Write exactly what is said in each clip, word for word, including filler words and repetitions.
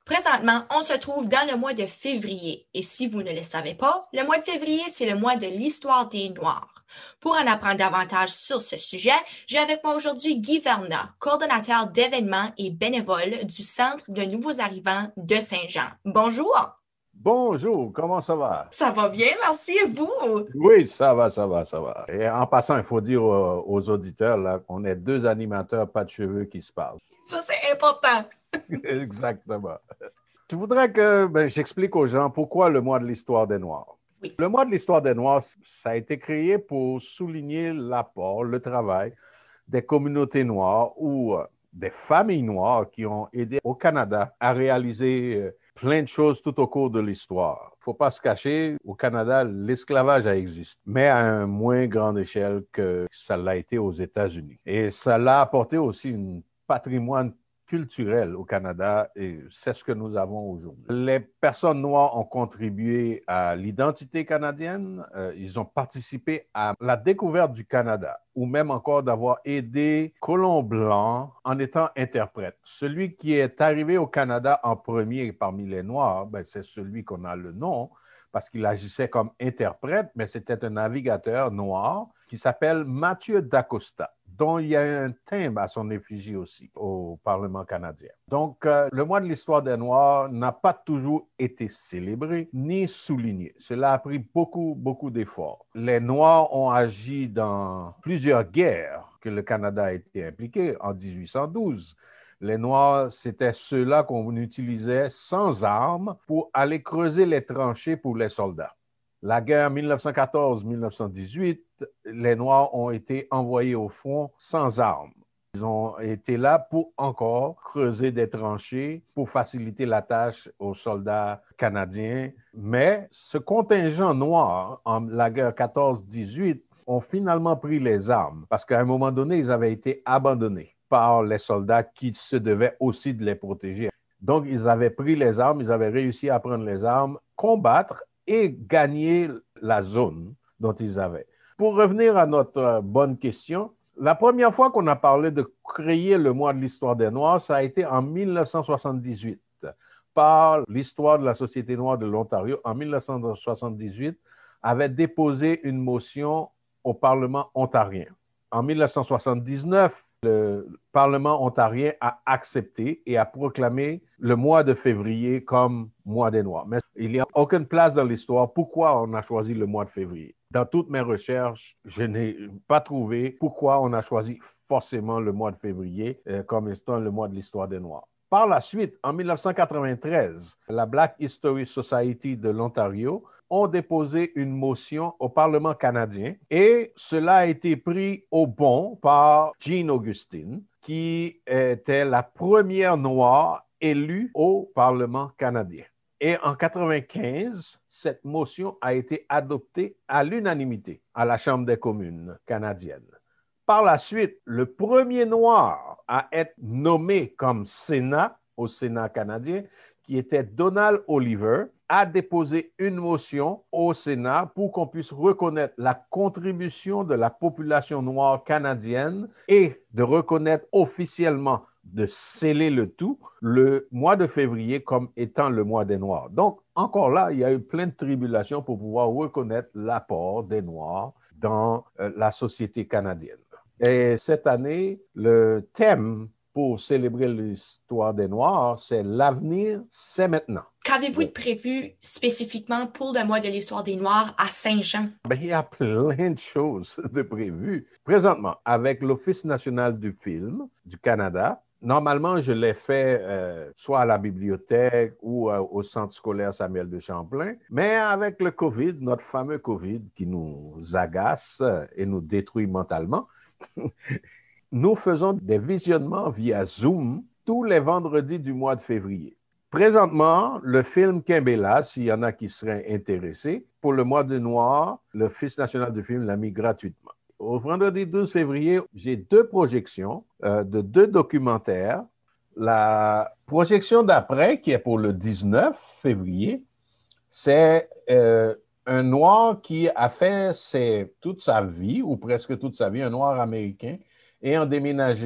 Présentement, on se trouve dans le mois de février et si vous ne le savez pas, le mois de février, c'est le mois de l'histoire des Noirs. Pour en apprendre davantage sur ce sujet, j'ai avec moi aujourd'hui Guy Vernat, coordonnateur d'événements et bénévole du Centre de nouveaux arrivants de Saint-Jean. Bonjour! Bonjour, comment ça va? Ça va bien, merci et vous? Oui, ça va, ça va, ça va. Et en passant, il faut dire aux, aux auditeurs là, qu'on est deux animateurs, pas de cheveux qui se parlent. Ça, c'est important. Exactement. Je voudrais que ben, j'explique aux gens pourquoi le mois de l'histoire des Noirs. Oui. Le mois de l'histoire des Noirs, ça a été créé pour souligner l'apport, le travail des communautés noires ou euh, des familles noires qui ont aidé au Canada à réaliser euh, plein de choses tout au cours de l'histoire. Il ne faut pas se cacher, au Canada, l'esclavage a existé, mais à une moins grande échelle que ça l'a été aux États-Unis. Et ça l'a apporté aussi un patrimoine culturel au Canada et c'est ce que nous avons aujourd'hui. Les personnes noires ont contribué à l'identité canadienne, euh, ils ont participé à la découverte du Canada ou même encore d'avoir aidé colons blancs en étant interprète. Celui qui est arrivé au Canada en premier parmi les Noirs, ben, c'est celui qu'on a le nom parce qu'il agissait comme interprète, mais c'était un navigateur noir qui s'appelle Mathieu d'Acosta, dont il y a un timbre à son effigie aussi au Parlement canadien. Donc, euh, le mois de l'histoire des Noirs n'a pas toujours été célébré ni souligné. Cela a pris beaucoup, beaucoup d'efforts. Les Noirs ont agi dans plusieurs guerres que le Canada a été impliqué en dix-huit cent douze. Les Noirs, c'était ceux-là qu'on utilisait sans armes pour aller creuser les tranchées pour les soldats. La guerre mille neuf cent quatorze mille neuf cent dix-huit, les Noirs ont été envoyés au front sans armes. Ils ont été là pour encore creuser des tranchées pour faciliter la tâche aux soldats canadiens. Mais ce contingent noir en la guerre quatorze dix-huit ont finalement pris les armes parce qu'à un moment donné, ils avaient été abandonnés par les soldats qui se devaient aussi de les protéger. Donc, ils avaient pris les armes, ils avaient réussi à prendre les armes, combattre et gagner la zone dont ils avaient. Pour revenir à notre bonne question, la première fois qu'on a parlé de créer le mois de l'histoire des Noirs, ça a été en mille neuf cent soixante-dix-huit par l'histoire de la Société noire de l'Ontario. En mille neuf cent soixante-dix-huit, avait déposé une motion au Parlement ontarien. En mille neuf cent soixante-dix-neuf, le Parlement ontarien a accepté et a proclamé le mois de février comme mois des Noirs. Mais il n'y a aucune place dans l'histoire. Pourquoi on a choisi le mois de février? Dans toutes mes recherches, je n'ai pas trouvé pourquoi on a choisi forcément le mois de février euh, comme étant le mois de l'histoire des Noirs. Par la suite, en mille neuf cent quatre-vingt-treize, la Black History Society de l'Ontario ont déposé une motion au Parlement canadien et cela a été pris au bon par Jean Augustine, qui était la première noire élue au Parlement canadien. Et en quatre-vingt-quinze, cette motion a été adoptée à l'unanimité à la Chambre des communes canadienne. Par la suite, le premier noir à être nommé comme Sénat au Sénat canadien, qui était Donald Oliver, a déposé une motion au Sénat pour qu'on puisse reconnaître la contribution de la population noire canadienne et de reconnaître officiellement, de sceller le tout, le mois de février comme étant le mois des Noirs. Donc, encore là, il y a eu plein de tribulations pour pouvoir reconnaître l'apport des Noirs dans euh, la société canadienne. Et cette année, le thème pour célébrer l'histoire des Noirs, c'est l'avenir, c'est maintenant. Qu'avez-vous de prévu spécifiquement pour le mois de l'histoire des Noirs à Saint-Jean? Ben, il y a plein de choses de prévues. Présentement, avec l'Office national du film du Canada, normalement, je l'ai fait euh, soit à la bibliothèque ou euh, au centre scolaire Samuel de Champlain, mais avec le COVID, notre fameux COVID qui nous agace et nous détruit mentalement, nous faisons des visionnements via Zoom tous les vendredis du mois de février. Présentement, le film Kimbella, s'il y en a qui seraient intéressés, pour le mois de noir, l'Office national du film l'a mis gratuitement. Au vendredi douze février, j'ai deux projections euh, de deux documentaires. La projection d'après, qui est pour le dix-neuf février, c'est euh, un noir qui a fait ses, toute sa vie, ou presque toute sa vie, un noir américain, ayant déménagé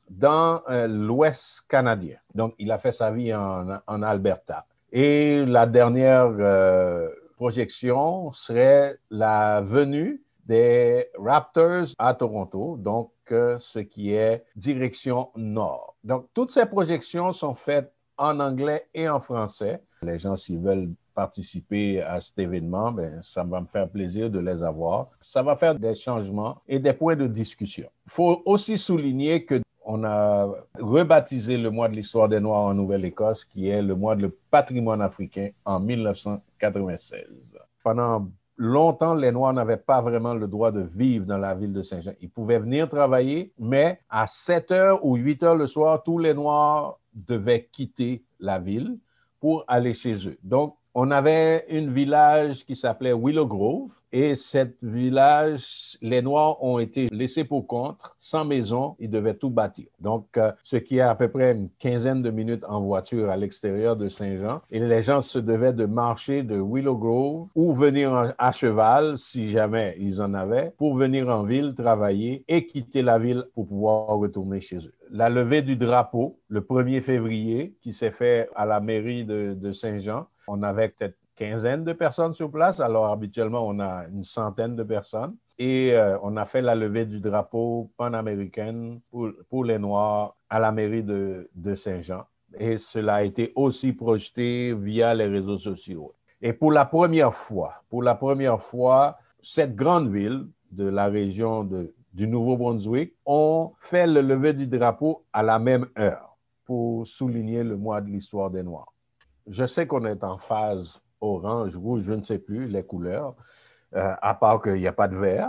dans euh, l'Ouest canadien. Donc, il a fait sa vie en, en Alberta. Et la dernière euh, projection serait la venue des Raptors à Toronto, donc euh, ce qui est direction nord. Donc, toutes ces projections sont faites en anglais et en français. Les gens, s'ils veulent participer à cet événement, ben, ça va me faire plaisir de les avoir. Ça va faire des changements et des points de discussion. Il faut aussi souligner que on a rebaptisé le mois de l'histoire des Noirs en Nouvelle-Écosse, qui est le mois de patrimoine africain en mille neuf cent quatre-vingt-seize. Pendant longtemps, les Noirs n'avaient pas vraiment le droit de vivre dans la ville de Saint-Jean. Ils pouvaient venir travailler, mais à sept heures ou huit heures le soir, tous les Noirs devaient quitter la ville pour aller chez eux. Donc, on avait un village qui s'appelait Willow Grove et cet village, les Noirs ont été laissés pour compte, sans maison, ils devaient tout bâtir. Donc, euh, ce qui est à peu près une quinzaine de minutes en voiture à l'extérieur de Saint-Jean. Et les gens se devaient de marcher de Willow Grove ou venir à cheval, si jamais ils en avaient, pour venir en ville travailler et quitter la ville pour pouvoir retourner chez eux. La levée du drapeau, le premier février, qui s'est fait à la mairie de, de Saint-Jean, on avait peut-être une quinzaine de personnes sur place. Alors, habituellement, on a une centaine de personnes. Et euh, on a fait la levée du drapeau panaméricaine pour, pour les Noirs à la mairie de, de Saint-Jean. Et cela a été aussi projeté via les réseaux sociaux. Et pour la première fois, pour la première fois, cette grande ville de la région de, du Nouveau-Brunswick ont fait le lever du drapeau à la même heure pour souligner le mois de l'histoire des Noirs. Je sais qu'on est en phase orange, rouge, je ne sais plus les couleurs, euh, à part qu'il n'y a pas de vert.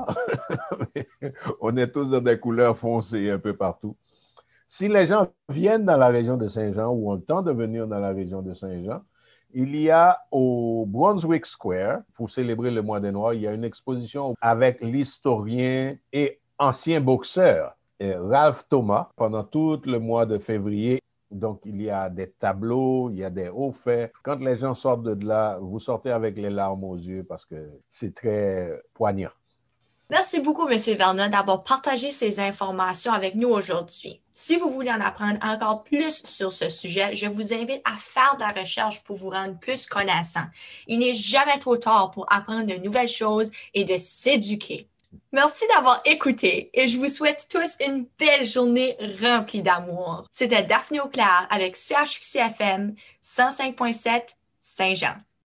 On est tous dans des couleurs foncées un peu partout. Si les gens viennent dans la région de Saint-Jean ou ont le temps de venir dans la région de Saint-Jean, il y a au Brunswick Square, pour célébrer le mois des Noirs, il y a une exposition avec l'historien et ancien boxeur Ralph Thomas pendant tout le mois de février. Donc, il y a des tableaux, il y a des hauts faits. Quand les gens sortent de là, vous sortez avec les larmes aux yeux parce que c'est très poignant. Merci beaucoup, M. Vernon, d'avoir partagé ces informations avec nous aujourd'hui. Si vous voulez en apprendre encore plus sur ce sujet, je vous invite à faire de la recherche pour vous rendre plus connaissant. Il n'est jamais trop tard pour apprendre de nouvelles choses et de s'éduquer. Merci d'avoir écouté et je vous souhaite tous une belle journée remplie d'amour. C'était Daphné Auclair avec C H Q C F M cent cinq point sept Saint-Jean.